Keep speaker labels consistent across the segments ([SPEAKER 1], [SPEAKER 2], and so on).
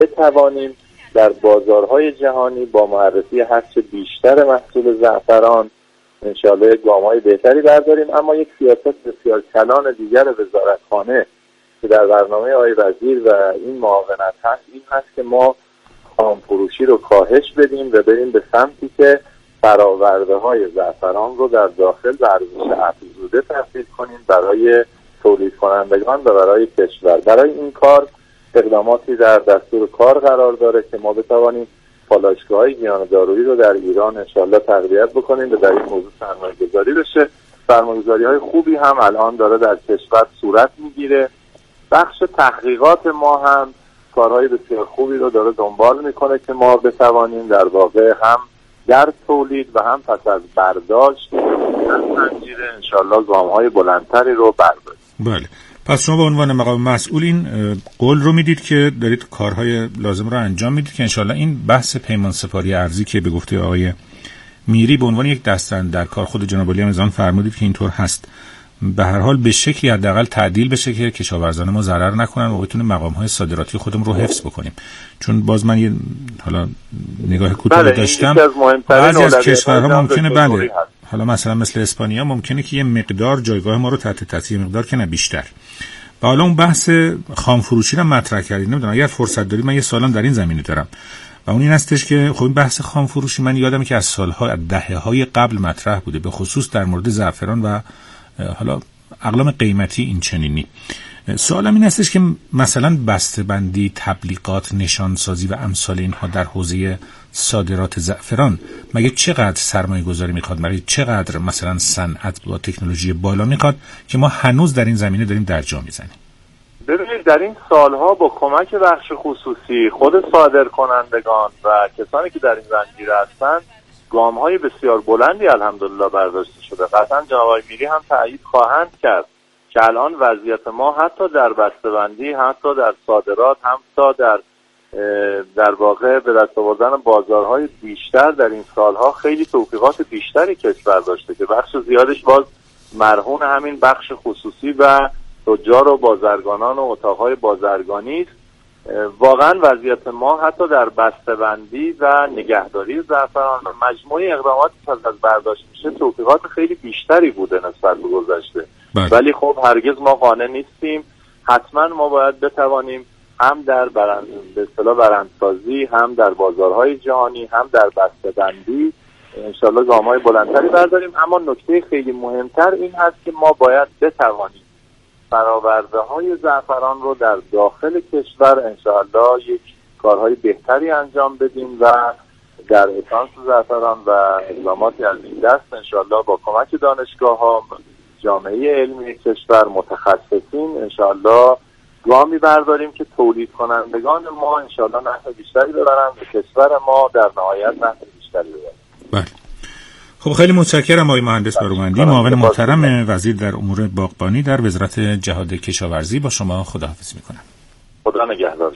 [SPEAKER 1] بتوانیم در بازارهای جهانی با معرفی هرچه بیشتر محصول زعفران انشاءالله گام‌های بهتری برداریم. اما یک سیاست بسیار کلان دیگر وزارتخانه که در برنامه آقای وزیر و این معاونت هست این هست که ما خامفروشی رو کاهش بدیم و بریم به سمتی که فرآورده‌های زعفران رو در داخل به ارزش افزوده تبدیل کنیم برای تولید کنندگان و برای کشور. برای این کار اقداماتی در دستور کار قرار داره که ما بتوانیم پالایشگاه‌های گیاه دارویی رو در ایران انشالله تقویت بکنیم و در این موضوع سرمایه‌گذاری بشه. سرمایه‌گذاری‌های خوبی هم الان داره در کشور صورت میگیره. بخش تحقیقات ما هم کارهای بسیار خوبی رو داره دنبال میکنه که ما بتوانیم در واقع هم در تولید و هم پس از برداشت از زنجیره انشالله گام‌های بلندتری رو برداریم.
[SPEAKER 2] بله. پس شما به عنوان مقام مسئول این قول رو میدید که دارید کارهای لازم رو انجام میدید که انشالله این بحث پیمان سپاری ارزی که به گفته آقای میری به عنوان یک دستبند در کار خود جناب عالی هم از آن فرمودید که اینطور هست، به هر حال به شکلی حداقل تعدیل بشه که کشاورزان ما ضرر نکنن و بتونیم مقام‌های صادراتی خودمون رو حفظ بکنیم. چون باز من یه حالا نگاه کوتاهی داشتم بعضی از کشورها ممکنه بله حالا مثلا مثل اسپانیا ممکنه که یه مقدار جایگاه ما رو تحت تاثیر مقدار که نه بیشتر. و حالا اون بحث خام فروشی رو مطرح کردید. نمیدونم اگر فرصت دارید من یه سوالم در این زمینه دارم و اون این هستش که خب این بحث خام فروشی من یادمه که از سال‌ها دهه‌های قبل مطرح بوده، به خصوص در مورد زعفران و حالا اقلام قیمتی این چنینی. سوالم این هستش که مثلا بسته‌بندی، تبلیغات، نشانسازی و امثال اینها در حوزه صادرات زعفران مگه چقدر سرمایه گذاری میخواد؟ مگه چقدر مثلا صنعت با تکنولوژی بالا میخواد که ما هنوز در این زمینه داریم درجا میزنیم؟
[SPEAKER 1] ببینید در این سالها با کمک بخش خصوصی، خود صادرکنندگان و کسانی که در این زنجیره هستند گام‌های بسیار بلندی الحمدلله برداشته شده. قطعا جناب آقای میری هم تأیید خواهند کرد که الان وضعیت ما حتی در بسته‌بندی، حتی در صادرات، حتی در واقع به دست آوردن بازارهای بیشتر در این سالها خیلی توفیقات بیشتری کشور داشته که بخش زیادش باز مرهون همین بخش خصوصی و تجار و بازرگانان و اتاقهای بازرگانی است. واقعا وضعیت ما حتی در بسته‌بندی و نگهداری زعفران مجموعه اقداماتی که از برداشت میشه توفیقات خیلی بیشتری بوده نسبت به گذشته. ولی خب هرگز ما قانع نیستیم. حتما ما باید بتوانیم هم در به اصطلاح برندسازی، هم در بازارهای جهانی، هم در بسته‌بندی انشالله گام‌های بلندتری برداریم. اما نکته خیلی مهمتر این هست که ما باید بتوانیم فرآورده‌های زعفران رو در داخل کشور انشاءالله یک کارهای بهتری انجام بدیم و در اسانس زعفران و اقداماتی از این دست انشاءالله با کمک دانشگاه‌ها، جامعه علمی کشور، متخصصین انشاءالله گامی برداریم که تولید کنندگان ما انشاءالله نفع بیشتری ببرن و کشور ما در نهایت نفع بیشتری ببرن.
[SPEAKER 2] بله. خب خیلی متشکرم آقای مهندس برومندی، معاون محترم وزیر در امور باغبانی در وزارت جهاد کشاورزی. با شما خداحافظی میکنم.
[SPEAKER 1] خدا نگهدارش.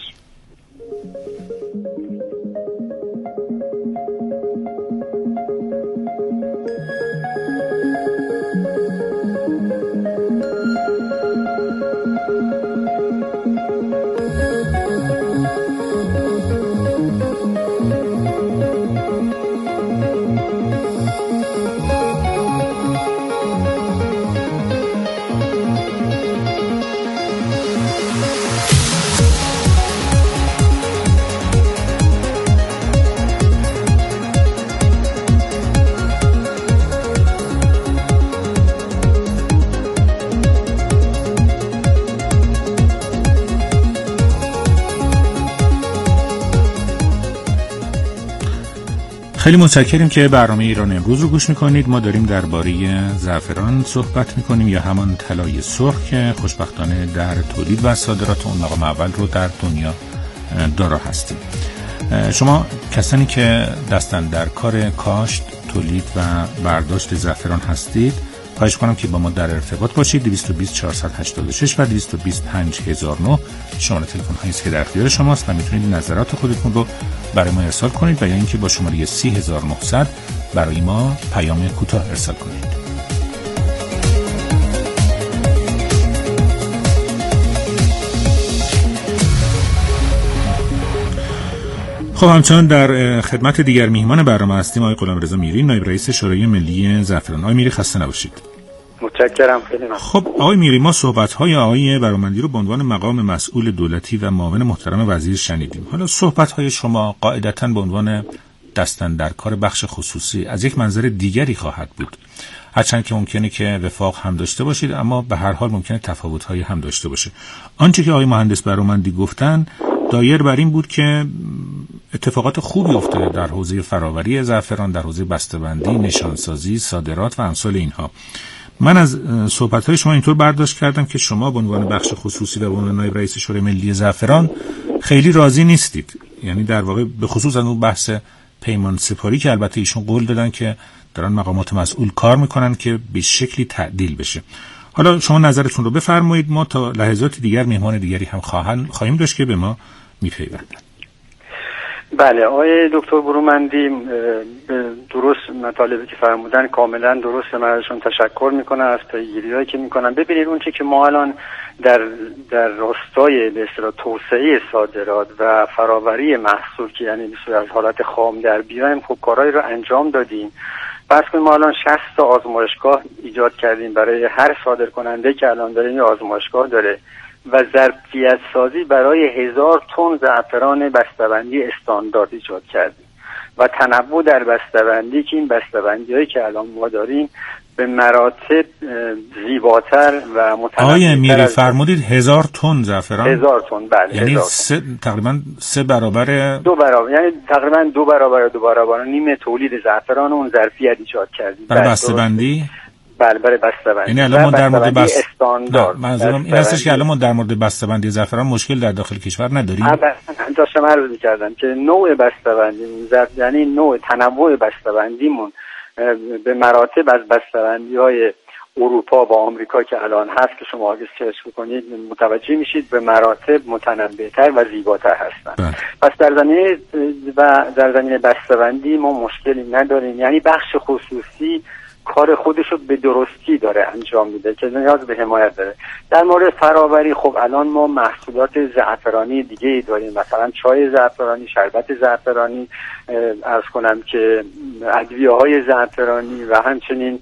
[SPEAKER 2] خیلی متشکریم که برنامه ایران امروز رو گوش میکنید. ما داریم درباره زعفران صحبت میکنیم یا همان طلای سرخ که خوشبختانه در تولید و صادرات اون مقام اول رو در دنیا دارا هستیم. شما کسانی که دستن در کار کاشت، تولید و برداشت زعفران هستید خواهش کنم که با ما در ارتباط باشید. 220 486 و 220 5009 شماره تلفن هایی است که در اختیار شماست و میتونید نظرات خودتون رو برای ما ارسال کنید و یا اینکه با شماره 30900 برای ما پیام کوتاه ارسال کنید. خب همچنان در خدمت دیگر میهمان برنامه هستیم آقای غلامرضا میری، نایب رئیس شورای ملی زعفران. آقای میری خسته نباشید.
[SPEAKER 3] متشکرم خیلی ممنون.
[SPEAKER 2] خب آقای میری، ما صحبت‌های آقای برومندی رو به عنوان مقام مسئول دولتی و معاون محترم وزیر شنیدیم. حالا صحبت‌های شما قاعدتاً به عنوان دستاندرکار بخش خصوصی از یک منظر دیگری خواهد بود. هرچند که ممکنه که وفاق هم داشته باشید، اما به هر حال ممکنه تفاوت‌هایی هم داشته باشه. آنچه که آقای مهندس برومندی گفتن دایر بر این بود که اتفاقات خوبی افتاده در حوزه فراوری زعفران، در حوزه بسته‌بندی، نشانسازی، صادرات و امثال اینها. من از صحبت‌های شما اینطور برداشت کردم که شما به عنوان بخش خصوصی و به عنوان نایب رئیس شورای ملی زعفران خیلی راضی نیستید. یعنی در واقع به خصوص اون بحث پیمان سپاری که البته ایشون قول دادن که دارن مقامات مسئول کار میکنن که به شکلی تعدیل بشه. حالا شما نظرتون رو بفرمایید، ما تا لحظات دیگر مهمان دیگری هم خواهیم داشت که به ما میپیوندن.
[SPEAKER 3] بله آقای دکتر برومندی درست مطالبی که فرمودن کاملا درسته، من ازشون تشکر میکنم از پیگیری‌هایی که میکنن. ببینید اون چیزی که ما الان در راستای به اصطلاح توسعه صادرات و فراوری محصول که یعنی از حالت خام در بیایم، خب کارهایی رو انجام دادیم. بس که ما الان 60 تا آزمایشگاه ایجاد کردیم برای هر صادر کننده که الان داره این آزمایشگاه داره و ظرفیت سازی برای 1000 تن زعفران بسته‌بندی استاندارد ایجاد کردیم و تنوع در بسته‌بندی که این بسته‌بندی‌هایی که الان ما داریم به مراتب زیباتر و متنوع‌تر.
[SPEAKER 2] آقای میری فرمودید 1000 تن زعفران؟
[SPEAKER 3] 1000 تن بله.
[SPEAKER 2] یعنی تقریبا 3 برابر
[SPEAKER 3] 2 برابر، یعنی تقریبا 2 برابر نیم تولید زعفران اون ظرفیت ایجاد کردیم
[SPEAKER 2] برای بسته‌بندی.
[SPEAKER 3] بله برای بسته‌بندی.
[SPEAKER 2] یعنی الان ما در مورد
[SPEAKER 3] استاندارد
[SPEAKER 2] منظورم این هستش که الان ما در مورد بسته‌بندی زعفران مشکل در داخل کشور نداریم.
[SPEAKER 3] داشتم عرض می‌کردم که نوع بسته‌بندی یعنی نوع تنوع بسته‌بندیمون به مراتب از بسته‌بندی‌های اروپا و آمریکا که الان هست که شما اگه سرچ بکنید متوجه میشید به مراتب متنوع‌تر و زیباتر هستن. پس در زمینه بسته‌بندی ما مشکلی نداریم، یعنی بخش خصوصی کار خودش رو به درستی داره انجام میده که نیاز به حمایت داره. در مورد فراوری خب الان ما محصولات زعفرانی دیگه ای داریم، مثلا چای زعفرانی، شربت زعفرانی، عرض کنم که ادویه‌های زعفرانی و همچنین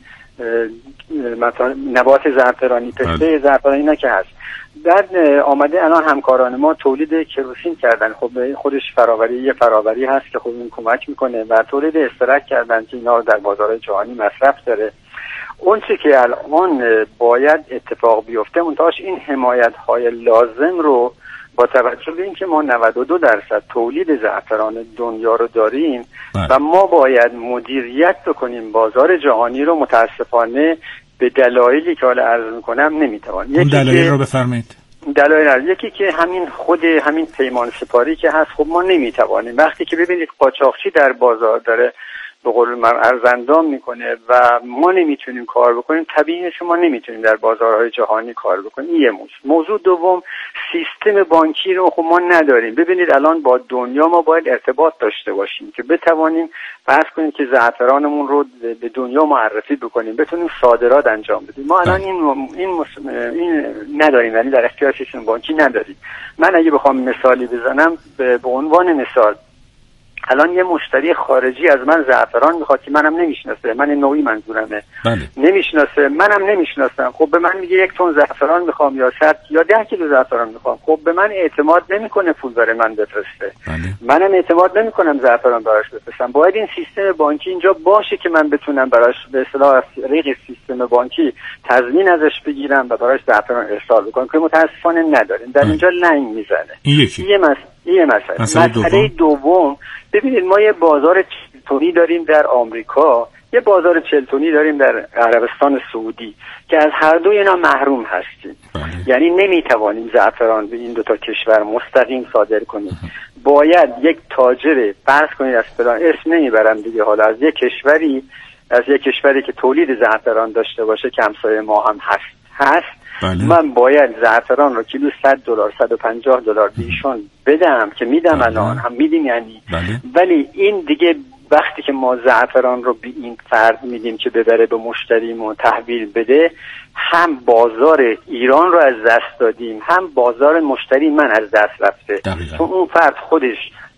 [SPEAKER 3] مثلا نبات زعفرانی، پسته زعفرانی اینا که هست. بعد آمده الان همکاران ما تولید کروسین کردن، خب خودش فراوری هست که خب این کمک میکنه و تولید استرک کردن که اینا در بازار جهانی مصرف داره. اون چیزی که الان باید اتفاق بیفته منتهاش این حمایت های لازم رو با توجه به اینکه ما 92% تولید زعفران دنیا رو داریم و ما باید مدیریت بکنیم بازار جهانی رو، متاسفانه به دلایلی که حالا عرض میکنم نمیتوانیم.
[SPEAKER 2] اون دلایل رو بفرمایید.
[SPEAKER 3] دلایل یکی که همین پیمان سپاری که هست، خب ما نمیتوانیم. وقتی که ببینید قاچاقچی در بازار داره به قول من ارزاندام میکنه و ما نمیتونیم کار بکنیم، طبیعیه شما نمیتونیم در بازارهای جهانی کار بکنیم. یه موضوع دوم، سیستم بانکی رو خب ما نداریم. ببینید الان با دنیا ما باید ارتباط داشته باشیم که بتوانیم فرض کنیم که زعفرانمون رو به دنیا معرفی بکنیم، بتونیم صادرات انجام بدیم. ما الان این نداریم، یعنی در اختیار سیستم بانکی نداریم. من اگه بخوام مثالی بزنم، به عنوان مثال الان یه مشتری خارجی از من زعفران میخواد که منم نمیشناسه، من نوعی منظورمه، نمیشناسه، منم نمیشناسم. خب به من میگه 1 تن زعفران میخوام یا 100 یا 10 کیلو زعفران میخوام. خب به من اعتماد نمیکنه پول برای من بفرسته. منم اعتماد نمیکنم زعفران براش بفرستم. باید این سیستم بانکی اینجا باشه که من بتونم براش به اصطلاح طریق سیستم بانکی تضمین ازش بگیرم و براش زعفران ارسال بکنم که متاسفانه نداریم. در اینجا لنگ میزنه. یه مسئله دوم، ببینید ما یه بازار 40 تنی داریم در آمریکا، یه بازار 40 تنی داریم در عربستان سعودی که از هر دوی اینا محروم هستیم. یعنی نمیتوانیم زعفران به این 2 تا کشور مستقیم صادر کنیم. باید یک تاجر فرض کنید از فلان اسم نمیبرم دیگه، حالا از یک کشوری که تولید زعفران داشته باشه که همسایه ما هم هست من باید زعفران رو کیلو $100 $150 بیشون بدم که میدم، الان هم میدیم یعنی. ولی این دیگه وقتی که ما زعفران رو به این فرد میدیم که ببره به مشتریمون تحویل بده، هم بازار ایران رو از دست دادیم، هم بازار مشتری من از دست رفته. چون اون فرد خودش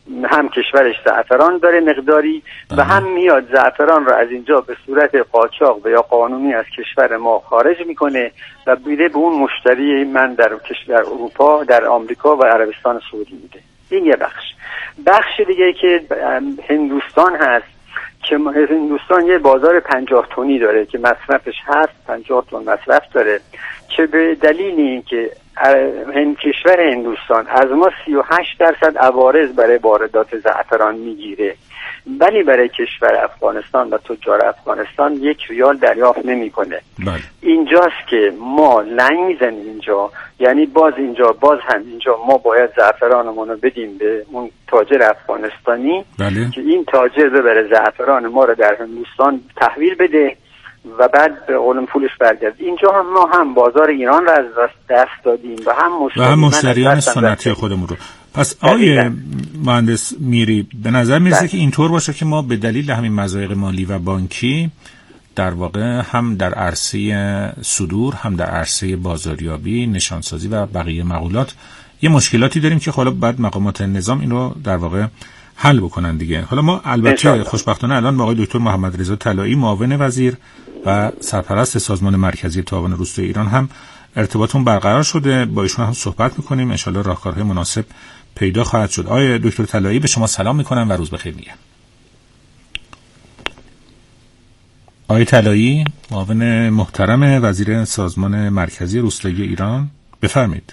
[SPEAKER 3] هم کشورش زعفران داره مقداری و هم میاد زعفران رو از اینجا به صورت قاچاق و یا قانونی از کشور ما خارج میکنه و میده به اون مشتری من در کشور اروپا، در آمریکا و عربستان سعودی میده. این یه بخش دیگه که هندوستان هست که هندوستان یه بازار 50 تنی داره که مصرفش هست، 50 تن مصرف داره که به دلیل اینکه کشور هندوستان از ما 38% عوارض برای واردات زعفران میگیره، ولی برای کشور افغانستان و تجار افغانستان 1 ریال دریافت نمیکنه. اینجاست که ما لنگ میزنیم اینجا، یعنی باز هم اینجا ما باید زعفرانمون رو بدیم به اون تاجر افغانستانی که این تاجر ببره زعفران ما رو در هندوستان تحویل بده و بعد به قولم پولش برگرد. اینجا هم ما هم بازار ایران رو از دست دادیم و هم
[SPEAKER 2] مشتریان سنتی خودمون رو. پس آقای مهندس میری به نظر میرسه که اینطور باشه که ما به دلیل همین مضایق مالی و بانکی در واقع هم در عرصه صدور، هم در عرصه بازاریابی، نشانسازی و بقیه مقولات یه مشکلاتی داریم که حالا بعد مقامات نظام این رو در واقع حل بکنن دیگه. حالا ما البته خوشبختانه الان با آقای دکتر محمد رضا طلایی معاون وزیر و سرپرست سازمان مرکزی تعاون روستایی ایران هم ارتباطمون برقرار شده، با ایشون هم صحبت می‌کنیم، ان شاءالله راهکارهای مناسب پیدا خواهد شد. آقای دکتر طلایی به شما سلام می‌کنم و روز بخیر میگم. آقای طلایی، معاون محترم وزیر سازمان مرکزی روستایی ایران، بفرمایید.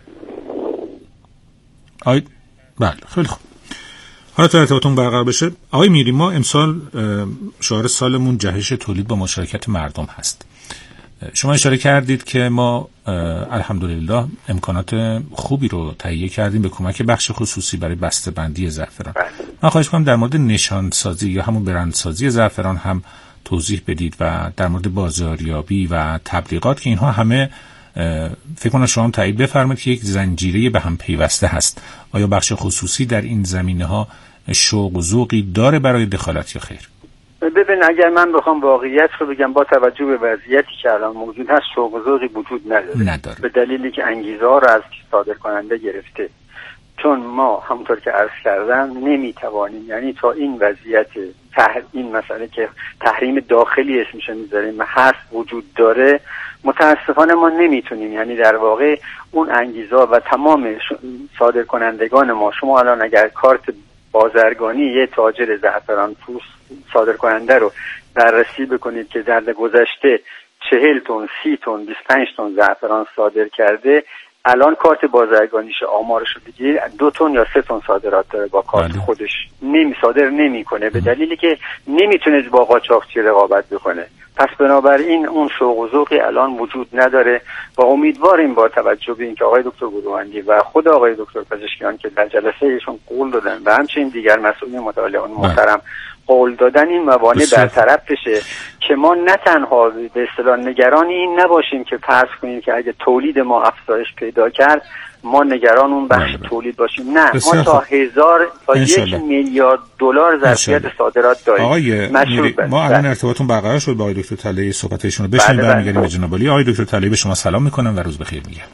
[SPEAKER 2] بله خیلی خوب. حالا تا ارتباطمون برقرار بشه، آقای میری، ما امسال شعار سالمون جهش تولید با مشارکت مردم هست. شما اشاره کردید که ما الحمدلله امکانات خوبی رو تهیه کردیم به کمک بخش خصوصی برای بسته‌بندی زعفران. من خواهش می‌کنم در مورد نشانسازی یا همون برندسازی زعفران هم توضیح بدید و در مورد بازاریابی و تبلیغات که اینها همه فکر کنم شما هم تایید بفرمایید که یک زنجیره به هم پیوسته هست. آیا بخش خصوصی در این زمینه‌ها شوق و ذوقی داره برای دخالت یا خیر؟
[SPEAKER 3] ببین، اگر من بخوام واقعیت رو بگم، با توجه به وضعیتی که الان موجود هست شوق و ذوقی وجود نداره. به دلیلی که انگیزه ها رو از صادر کننده گرفته. چون ما همونطور که عرض کردم نمیتوانیم، یعنی تا این وضعیت این مسئله که تحریم داخلی اسمش میذاریم هست وجود داره، متاسفانه ما نمیتونیم، یعنی در واقع اون انگیزه و تمام صادر کنندگان ما، شما الان اگر کارت بازرگانی یه تاجر زعفران فروش صادر کننده رو بررسی بکنید که در گذشته 40 تن، 30 تن، 25 تن زعفران صادر کرده، الان کارت بازرگانیش آمارش رو بگیر 2 تن یا 3 تن صادرات داره با کارت خودش، صادر نمیکنه به دلیلی که نمیتونه با قاچاقچی رقابت بکنه. پس بنابراین اون شوق و ذوقی الان وجود نداره و امیدواریم با توجه به اینکه آقای دکتر گروهندی و خود آقای دکتر پزشکیان که در جلسه ایشون قول دادن و همچنین دیگر مسئولین متعالیان محترم قول دادن، این موانع برطرف بشه که ما نه تنها به اصطلاح نگران این نباشیم که فرض کنیم که اگه تولید ما افزایش پیدا کرد ما نگران اون بخش تولید باشیم. نه، ما تا 1 میلیارد دلار ظرفیت صادرات داریم.
[SPEAKER 2] آقای میری، ما الان ارتباطمون برقرار شد با آقای دکتر طلایی، صحبتشون رو بشنویم و برمیگردیم به جناب عالی. آقای دکتر طلایی به شما سلام میکنم و روز بخیر میگم.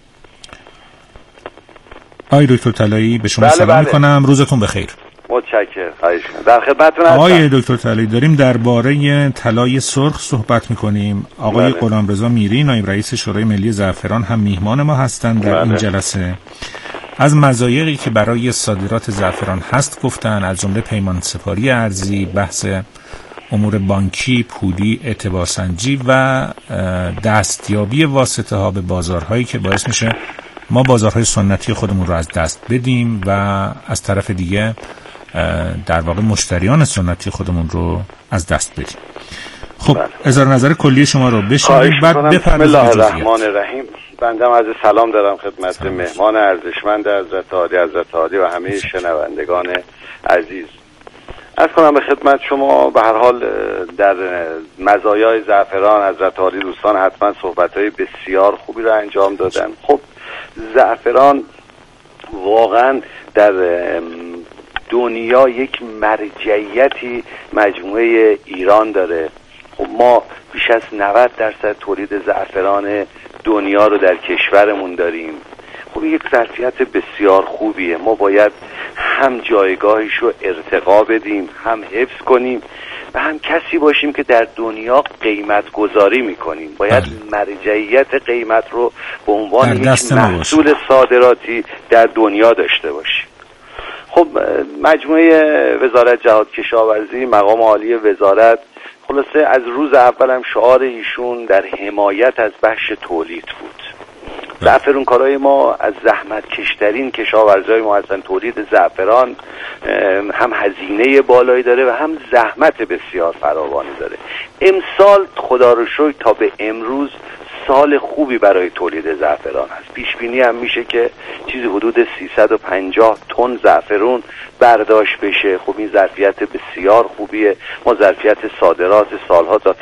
[SPEAKER 2] آقای دکتر طلایی به شما سلام میکنم، روزتون بخیر.
[SPEAKER 4] متشکرم. در خدمتتون هستم.
[SPEAKER 2] آقای دکتر طلایی، داریم درباره طلای سرخ صحبت میکنیم. آقای غلامرضا میری نایب رئیس شورای ملی زعفران هم میهمان ما هستند در این جلسه. از مزایایی که برای صادرات زعفران هست گفتن، از جمله پیمان سپاری ارزی، بحث امور بانکی، پولی، اعتبارسنجی و دستیابی واسطه ها به بازارهایی که باعث میشه ما بازارهای سنتی خودمون رو از دست بدیم و از طرف دیگه در واقع مشتریان سنتی خودمون رو از دست بدیم. خب اظهار نظر کلی شما رو بشنویم بعد بپردازیم به جزئیات.
[SPEAKER 4] بسم الله الرحمن الرحیم. بنده عرض سلام دارم خدمت مهمان ارزشمند حضرت عالی و همه شنوندگان عزیز. عرض کنم به خدمت شما، به هر حال در مزایای زعفران حضرت عالی دوستان حتما صحبت‌های بسیار خوبی رو انجام دادن. خب زعفران واقعا در دنیا یک مرجعیتی مجموعه ایران داره. خب ما بیش از 90% تولید زعفران دنیا رو در کشورمون داریم. خب یک ظرفیت بسیار خوبیه. ما باید هم جایگاهش رو ارتقا بدیم، هم حفظ کنیم و هم کسی باشیم که در دنیا قیمت گذاری میکنیم. باید مرجعیت قیمت رو به عنوان یک محصول صادراتی در دنیا داشته باشیم. خب مجموعه وزارت جهاد کشاورزی، مقام عالی وزارت، خلاصه از روز اول هم شعار ایشون در حمایت از بخش تولید بود. زعفرونکارای ما از زحمت کشترین کشاورزای ما هستن. تولید زعفران هم هزینه بالایی داره و هم زحمت بسیار فراوانی داره. امسال خدا رو شکر تا به امروز سال خوبی برای تولید زعفران هست. پیش بینی هم میشه که چیزی حدود 350 تن زعفرون برداشت بشه. خب این ظرفیت بسیار خوبیه. ما ظرفیت صادرات سالها تا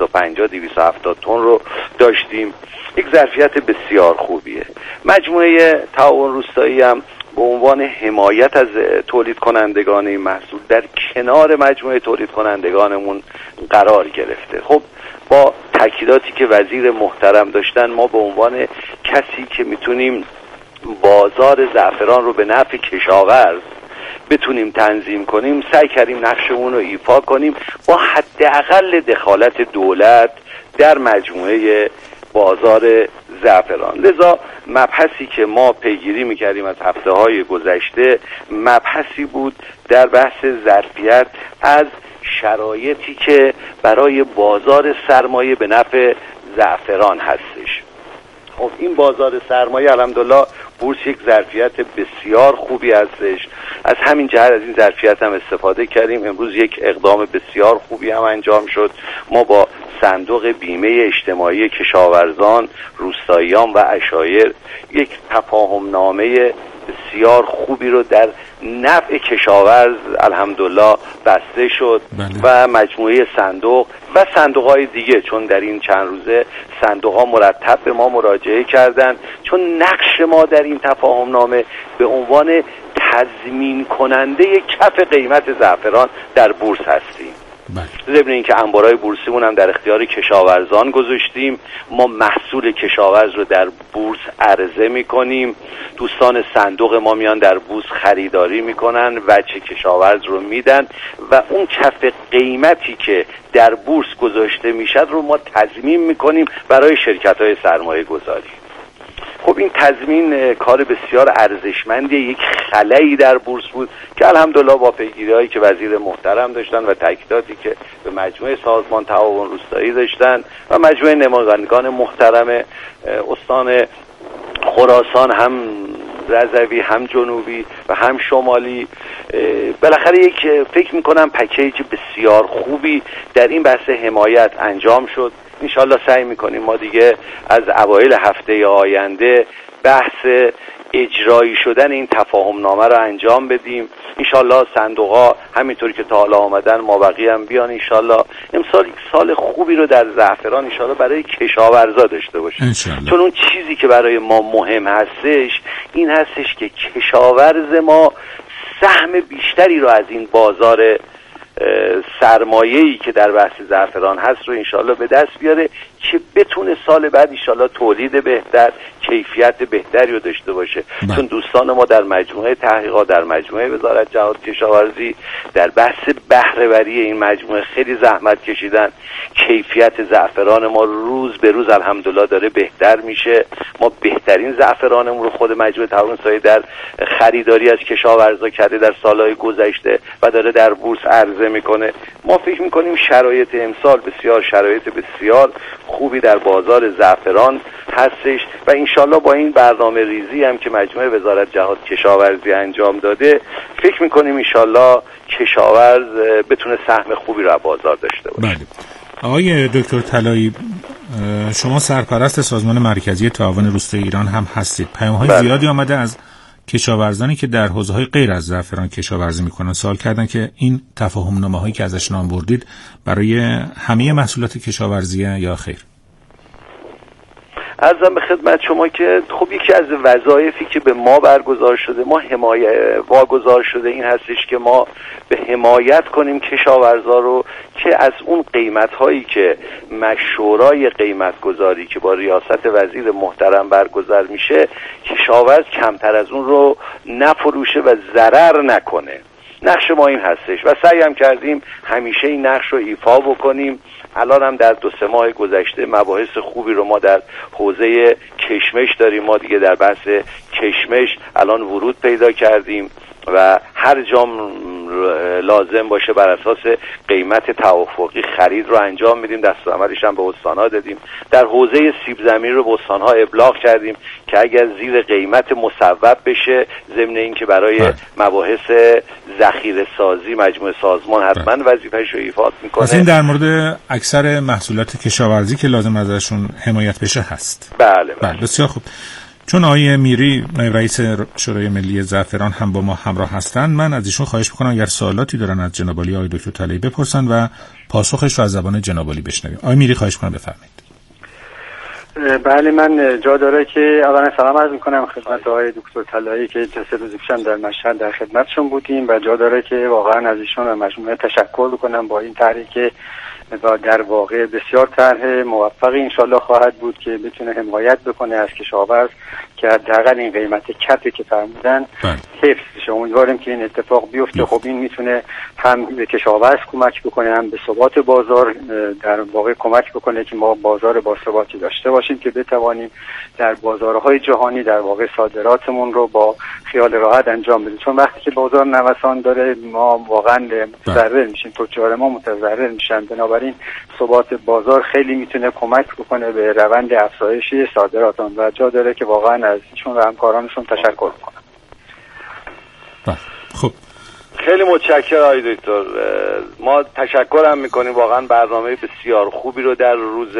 [SPEAKER 4] 250-270 تن رو داشتیم. یک ظرفیت بسیار خوبیه. مجموعه تعاون روستایی هم به عنوان حمایت از تولید کنندگان این محصول در کنار مجموعه تولید کنندگانمون قرار گرفته. خب با تاکیداتی که وزیر محترم داشتن، ما به عنوان کسی که میتونیم بازار زعفران رو به نفع کشاورز بتونیم تنظیم کنیم، سعی کردیم نقشمون رو ایفا کنیم با حداقل دخالت دولت در مجموعه بازار زعفران. لذا مبحثی که ما پیگیری میکردیم از هفته‌های گذشته مبحثی بود در بحث ظرفیت از شرایطی که برای بازار سرمایه به نفع زعفران هستش. خب این بازار سرمایه الحمدلله بورس یک ظرفیت بسیار خوبی هستش. از همین جهت از این ظرفیت هم استفاده کردیم. امروز یک اقدام بسیار خوبی هم انجام شد. ما با صندوق بیمه اجتماعی کشاورزان، روستاییان و عشایر یک تفاهم نامه بسیار خوبی رو در نفع کشاورز الحمدلله بسته شد و مجموعه صندوق و صندوق‌های دیگه، چون در این چند روزه صندوق‌ها مرتب به ما مراجعه کردن، چون نقش ما در این تفاهم نامه به عنوان تضمین کننده کف قیمت زعفران در بورس هستیم. ضمن اینکه انبارهای بورسیمون هم در اختیار کشاورزان گذاشتیم. ما محصول کشاورز رو در بورس عرضه میکنیم. دوستان صندوق ما میان در بورس خریداری میکنن، وجه کشاورز رو میدن و اون کف قیمتی که در بورس گذاشته میشد رو ما تضمین میکنیم برای شرکت‌های سرمایه گذاری. خب این تضمین کار بسیار ارزشمندی، یک خلایی در بورس بود که الحمدلله با پیگیری‌هایی که وزیر محترم داشتن و تاکیداتی که به مجموعه سازمان تعاون روستایی داشتن و مجموعه نمایندگان محترم استان خراسان، هم رضوی، هم جنوبی و هم شمالی، بالاخره یک فکر میکنم پکیج بسیار خوبی در این بحث حمایت انجام شد. انشالله سعی میکنیم ما دیگه از اوایل هفته آینده بحث اجرایی شدن این تفاهم نامه رو انجام بدیم. انشالله صندوقا همینطوری که تا حالا آمدن مابقی هم بیان. انشالله امسال یک سال خوبی رو در زعفران انشالله برای کشاورزا داشته باشیم، چون اون چیزی که برای ما مهم هستش این هستش که کشاورز ما سهم بیشتری رو از این بازار سرمایه‌ای که در بحث زعفران هست رو انشالله به دست بیاره که بتونه سال بعد انشالله تولید بهتر، کیفیت بهتری رو داشته باشه. چون دوستان ما در مجموعه تحقیقات، در مجموعه وزارت جهاد کشاورزی در بحث بهره‌وری این مجموعه خیلی زحمت کشیدن. کیفیت زعفران ما روز به روز الحمدلله داره بهتر میشه. ما بهترین زعفرانمون رو خود مجموعه تعاون سایی در خریداری از کشاورزا کرده در سالهای گذشته و داره در بورس عرضه میکنه. ما فکر میکنیم شرایط امسال بسیار شرایط بسیار خوبی در بازار زعفران هستش و انشالله با این برنامه ریزی هم که مجموعه وزارت جهاد کشاورزی انجام داده فکر میکنیم انشالله کشاورز بتونه سهم خوبی رو بازار داشته باشه.
[SPEAKER 2] بله. آقای دکتر طلایی، شما سرپرست سازمان مرکزی تعاون روستایی ایران هم هستید. پیام‌های زیادی آمده از کشاورزانی که در حوزه‌های غیر از زعفران کشاورزی میکنن سوال کردن که این تفاهم نامه‌هایی که ازش نام بردید برای همه محصولات کشاورزیه یا خیر؟
[SPEAKER 4] عرضم به خدمت شما که خب یکی از وظایفی که به ما برگزار شده، ما واگذار شده این هستش که ما به حمایت کنیم کشاورزا رو که از اون قیمت‌هایی که مشورای قیمت‌گذاری که با ریاست وزیر محترم برگزار میشه، کشاورز کمتر از اون رو نفروشه و ضرر نکنه. نقش ما این هستش و سعی هم کردیم همیشه این نقش رو ایفا بکنیم. الان هم در 2-3 ماه گذشته مباحث خوبی رو ما در حوزه کشمش داریم. ما دیگه در بحث کشمش الان ورود پیدا کردیم و هر جام لازم باشه بر اساس قیمت توافقی خرید رو انجام میدیم. دستورالعملش هم به استان‌ها دادیم. در حوزه سیب زمینی رو به استان‌ها ابلاغ کردیم که اگر زیر قیمت مصوب بشه، ضمن اینکه برای مباحث ذخیره سازی مجموعه سازمان حتما وظیفه‌اش رو ایفا میکنه.
[SPEAKER 2] پس این در مورد اکثر محصولات کشاورزی که لازم ازشون حمایت بشه هست.
[SPEAKER 4] بله.
[SPEAKER 2] بسیار خوب. چون آقای میری رئیس شورای ملی زعفران هم با ما همراه هستند، من از ایشون خواهش می‌کنم اگر سوالاتی دارن از جناب عالی آقای دکتر طلایی بپرسن و پاسخش رو از زبان جناب عالی بشنویم. آقای میری خواهش می‌کنم بفرمایید.
[SPEAKER 3] بله، من جا داره که اولا سلام عرض می‌کنم خدمت آقای دکتر طلایی که 3 روز پیشم در مشهد در خدمتشون بودیم و جا داره که واقعا از ایشون و مجموعه تشکر بکنم با این طرحی که و در واقع بسیار طرح موفقی انشالله خواهد بود که بتونه حمایت بکنه از کشاورز که حداقل این قیمت کپی که فرمودن حفظ بشه. امیدواریم که این اتفاق بیفته. خب این میتونه هم به کشاورز کمک بکنه، هم به ثبات بازار در واقع کمک بکنه که ما بازار با ثباتی داشته باشیم که بتوانیم در بازارهای جهانی در واقع صادراتمون رو با خیال راحت انجام بدیم. چون وقتی که بازار نوسان داره ما واقعا متضرر میشیم، تجار ما متضرر میشن. بنابراین ثبات بازار خیلی میتونه کمک بکنه به روند افزایشی صادراتون و جا داره که واقعا از ایشون و همکارانشون تشکر کنم.
[SPEAKER 2] خب
[SPEAKER 4] خیلی متشکرم آقای دکتر. ما تشکر هم میکنیم. واقعا برنامه بسیار خوبی رو در روز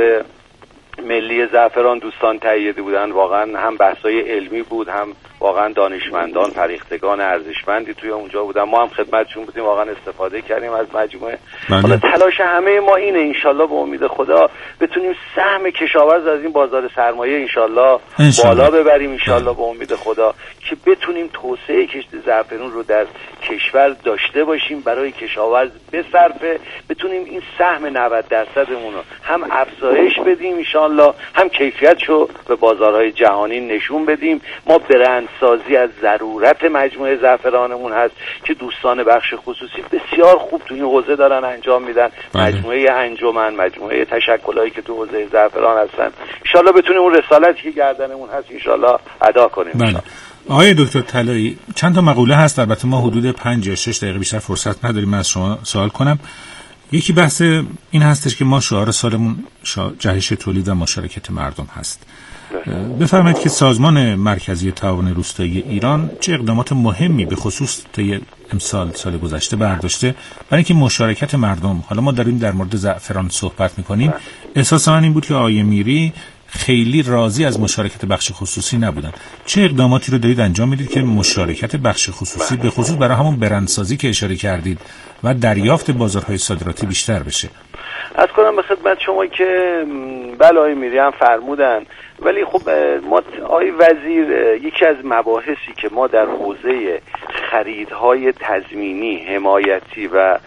[SPEAKER 4] ملی زعفران دوستان تهیه بودن. واقعا هم بحث‌های علمی بود، هم واقعا دانشمندان فریختگان ارزشمندی توی اونجا بودن. ما هم خدمتشون بودیم، واقعا استفاده کردیم از مجموعه. حالا تلاش همه ما اینه انشالله به امید خدا بتونیم سهم کشاورز از این بازار سرمایه انشالله بالا ببریم انشالله به امید خدا که بتونیم توسعه کشت زعفران رو در کشور داشته باشیم، برای کشاورز بصرفه، بتونیم این سهم 90%مون رو هم افزایش بدیم انشالله، هم کیفیتشو به بازارهای جهانی نشون بدیم. ما برندسازی از ضرورت مجموعه زعفرانمون هست که دوستان بخش خصوصی بسیار خوب تو این حوزه دارن انجام میدن. مجموعه انجمن، مجموعه تشکلایی که تو حوزه زعفران هستن، انشالله بتونیم اون رسالتی که گردنمون هست انشالله ادا کنیم.
[SPEAKER 2] آقای دکتر طلایی، چند تا مقوله هست، البته ما حدود 5 یا 6 دقیقه بیشتر فرصت نداریم. از شما سوال کنم. یکی بحث این هستش که ما شعار سالمون جهش تولید و مشارکت مردم هست. بفرمایید که سازمان مرکزی تعاون روستایی ایران چه اقدامات مهمی به خصوص طی امسال سال گذشته برداشته برای اینکه مشارکت مردم، حالا ما داریم در مورد زعفران صحبت می‌کنیم، احساس من این بود که آقای میری خیلی راضی از مشارکت بخش خصوصی نبودن. چه اقداماتی رو دارید انجام میدید که مشارکت بخش خصوصی به خصوص برای همون برندسازی که اشاره کردید و دریافت بازارهای صادراتی بیشتر بشه؟
[SPEAKER 4] از کنم به خدمت شما که بله آقای میری هم فرمودن، ولی خب ما آقای وزیر یکی از مباحثی که ما در حوزه خریدهای تضمینی، حمایتی و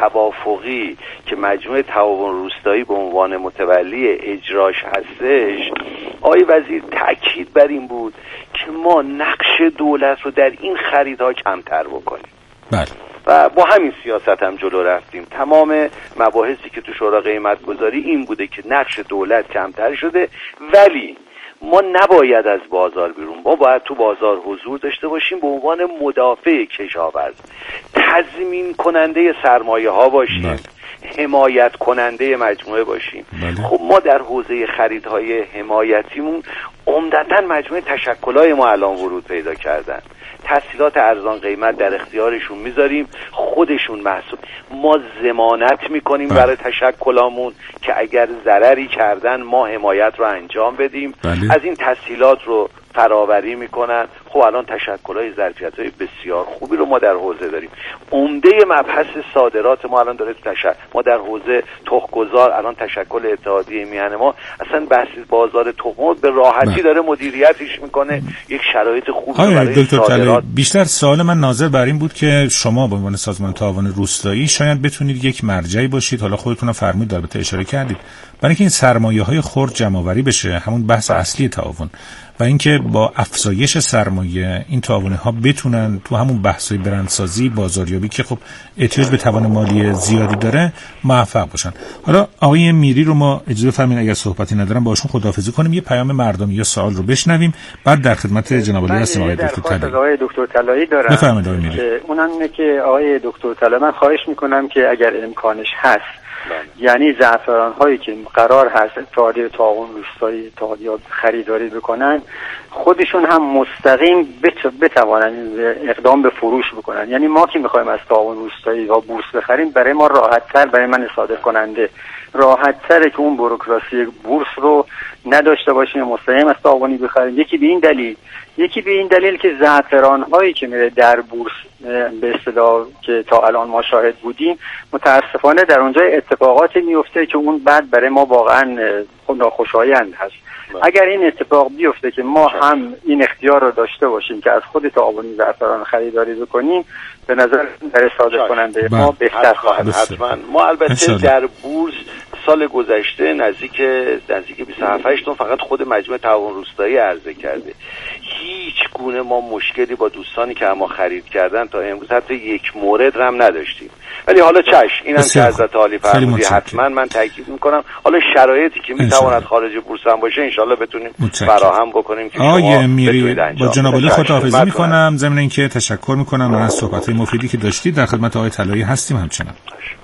[SPEAKER 4] توافقی که مجموعه تعاون روستایی به عنوان متولی اجراش هستش، آقای وزیر تأکید بر این بود که ما نقش دولت رو در این خریدها کمتر بکنیم.
[SPEAKER 2] بله.
[SPEAKER 4] و با همین سیاست هم جلو رفتیم. تمام مباحثی که تو شورا قیمت گذاری این بوده که نقش دولت کمتر شده، ولی ما نباید از بازار بیرون، ما باید تو بازار حضور داشته باشیم، به عنوان مدافع کشاورز، تضمین کننده سرمایه ها باشیم، حمایت کننده مجموعه باشیم. خب ما در حوزه خریدهای حمایتیمون عمدتاً مجموعه تشکل‌های ما الان ورود پیدا کردن. تسهیلات ارزان قیمت در اختیارشون میذاریم، خودشون محسوب، ما ضمانت میکنیم برای تشکلامون که اگر ضرری کردن ما حمایت رو انجام بدیم. از این تسهیلات رو فراوری میکنن، خب الان تشکل‌های ظرفیت‌های بسیار خوبی رو ما در حوزه داریم. عمده مبحث صادرات ما الان داره ما در حوزه تخم‌گذار الان تشکل اتحادیه میهن ما اصلا بحث بازار تخم به راحتی داره مدیریتش میکنه، یک شرایط خوبی برای صادرات.
[SPEAKER 2] بیشتر سوال من ناظر بر این بود که شما به عنوان سازمان تعاون روستایی شاید بتونید یک مرجعی باشید، حالا خودتون فرمودید البته اشاره کردید، برای اینکه این سرمایه‌های خرد جمع‌آوری بشه، همون بحث اصلی تعاون، و اینکه با افزایش سرمایه این تعاون‌ها بتونن تو همون بحث‌های برندسازی، بازاریابی که خب احتیاج به توان مالی زیادی داره موفق باشن. حالا آقای میری رو ما اجازه بفرمایید اگر صحبتی ندارم باشون خداحافظی کنیم، یه پیام مردمی یا سوال رو بشنویم، بعد در خدمت جناب عالی هستیم. آقای دکتر طلایی.
[SPEAKER 3] آقای دکتر طلایی دارم.
[SPEAKER 2] بفرمایید آقای میری.
[SPEAKER 3] اونم اینه که آقای دکتر طلایی من خواهش می‌کنم که اگر امکانش هست یعنی زعفران هایی که قرار هست اتحادیه تعاون روستایی اتحادیه خریداری بکنن خودشون هم مستقیم بتوانن اقدام به فروش بکنن. یعنی ما که میخوایم از تعاون روستایی و بورس بخریم، برای ما راحت تر، برای من صادر کننده راحت تره که اون بوروکراسی بورس رو نداشته باشیم، مستقیم از تعاونی بخریم. یکی به این دلیل که زعفران هایی که میره در بورس به اصطلاح که تا الان ما شاهد بودیم، متاسفانه در اونجا اتفاقاتی میفته که اون بعد برای ما واقعا ناخوشایند هست. اگر این اتفاق بیفته که ما هم این اختیار رو داشته باشیم که از خود تعاونی زعفران خریداری بکنیم، به نظر برای صادر کننده ما بهتر خواهد.
[SPEAKER 4] حتما ما البته در بورس سال گذشته نزدیک 27 تن فقط خود مجموعه تعاون روستایی عرضه کرده. هیچ گونه ما مشکلی با دوستانی که ما خرید کردن تا امروز حتی یک مورد هم نداشتیم. ولی حالا اینم که حضرت عالی فرمودی حتما من تاکید میکنم، حالا شرایطی که میتواند خارج بورس هم باشه انشالله بتونیم فراهم بکنیم که
[SPEAKER 2] آقای میری با جناب عالی خداحافظی میکنم. ضمن اینکه تشکر میکنم از صحبت‌های مفیدی که داشتید. در خدمت آقای طلایی هستیم همچنان.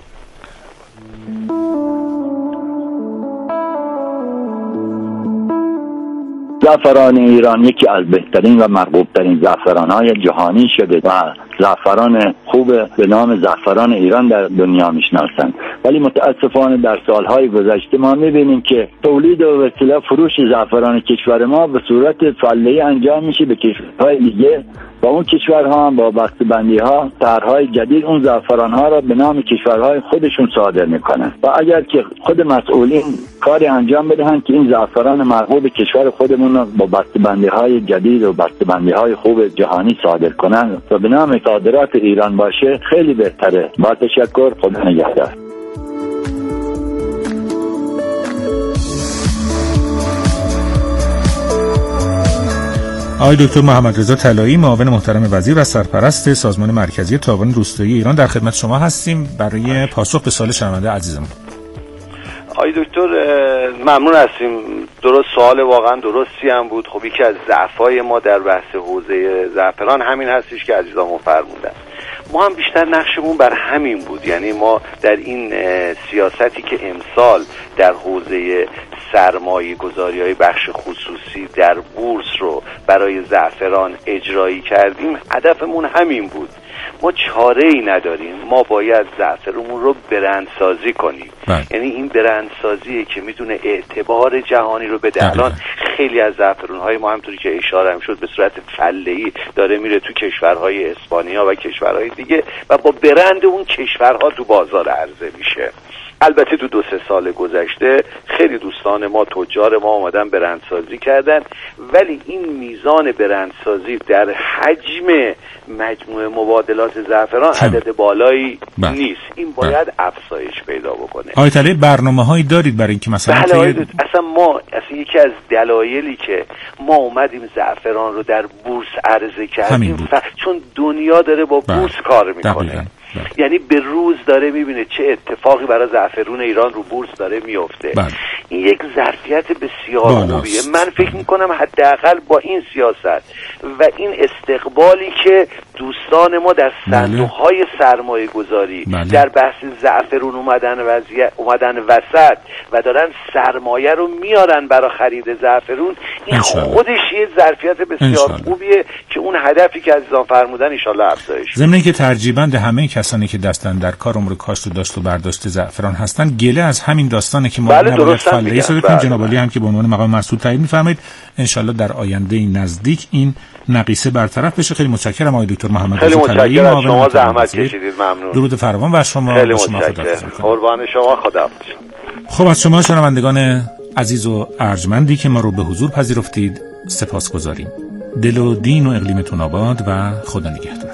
[SPEAKER 5] زعفران ایران یکی از بهترین و مرغوب‌ترین زعفران‌های جهانی شده و زعفران خوب به نام زعفران ایران در دنیا میشناسند. ولی متاسفانه در سالهای گذشته ما می‌بینیم که تولید و وسیله فروش زعفران کشور ما به صورت فعلی انجام میشه به کشورهای دیگه و اون کشورها هم با بسته‌بندی‌ها طرح‌های جدید اون زعفران‌ها را به نام کشورهای خودشون صادر می‌کنند و اگر که خود مسئولین کاری انجام بدهند که این زعفران مرغوب کشور خودمون را با بسته‌بندی‌های جدید و بسته‌بندی‌های خوب جهانی صادر کنند و به نام صادرات ایران باشه، خیلی بهتره. با تشکر، خدا نگهدار.
[SPEAKER 2] آقای دکتر محمد رضا طلایی، معاون محترم وزیر و سرپرست سازمان مرکزی تعاون روستایی ایران، در خدمت شما هستیم برای پاسخ به سوال شنونده عزیزمون.
[SPEAKER 4] آقای دکتر ممنون هستیم. درست سوال واقعا درستی هم بود. خب یکی از ضعف‌های ما در بحث حوزه زعفران همین هستش که عزیزامون فرمودن. ما هم بیشتر نقشمون بر همین بود. یعنی ما در این سیاستی که امسال در حوزه سرمایه گذاری های بخش خصوصی در بورس رو برای زعفران اجرایی کردیم، هدفمون همین بود. ما چاره ای نداریم، ما باید زعفرمون رو برندسازی کنیم. یعنی این برندسازیه که میتونه اعتبار جهانی رو بده. الان خیلی از زعفران‌های ما همونطوری که اشاره هم شد به صورت فله‌ای داره میره تو کشورهای اسپانیا و کشورهای دیگه و با برند اون کشورها تو بازار عرضه میشه. البته تو 2-3 سال گذشته خیلی دوستان ما تجار ما اومدن برندسازی کردن، ولی این میزان برندسازی در حجم مجموعه مبادلات زعفران عدد بالایی نیست. این باید افزایش پیدا بکنه.
[SPEAKER 2] آقای طلایی برنامه‌هایی دارید برای اینکه مثلا
[SPEAKER 4] اصلا یکی از دلایلی که ما اومدیم زعفران رو در بورس عرضه کردیم چون دنیا داره با بورس کار میکنه. یعنی به روز داره میبینه چه اتفاقی برای زعفرون ایران رو بورس داره میفته. این یک ظرفیت بسیار خوبیه. من فکر میکنم حداقل با این سیاست و این استقبالی که دوستان ما در صندوق‌های سرمایه گذاری در بحث زعفرون اومدن وسط و دارن سرمایه رو میارن برای خرید زعفرون، این خودش یه ظرفیت بسیار خوبیه که اون هدفی که عزیزان فرمودن ان شاءالله افزایش.
[SPEAKER 2] ضمن اینکه ترجیباً همه کسانی که دستن در کار امور کاشت و داشت و برداشت زعفران هستن گله از همین داستانه که ما نباید بله یه صدا کنیم جناب عالی هم که به عنوان مقام مسئول تعیین می‌فرمایید ان شاءالله در آینده نزدیک این نقیصه برطرف بشه. خیلی متشکرم آقای دکتر محمد
[SPEAKER 4] خیلی
[SPEAKER 2] طلایی.
[SPEAKER 4] متشکرم، شما زحمت کشیدید، ممنون.
[SPEAKER 2] درود فراوان و شما.
[SPEAKER 4] خیلی متشکرم، قربان شما، خداحافظ.
[SPEAKER 2] خب از شما شنوندگان عزیز و ارجمندی که ما رو به حضور پذیرفتید سپاسگزاریم. دل و دین و اقلیمتون آباد و خدا نگهدار.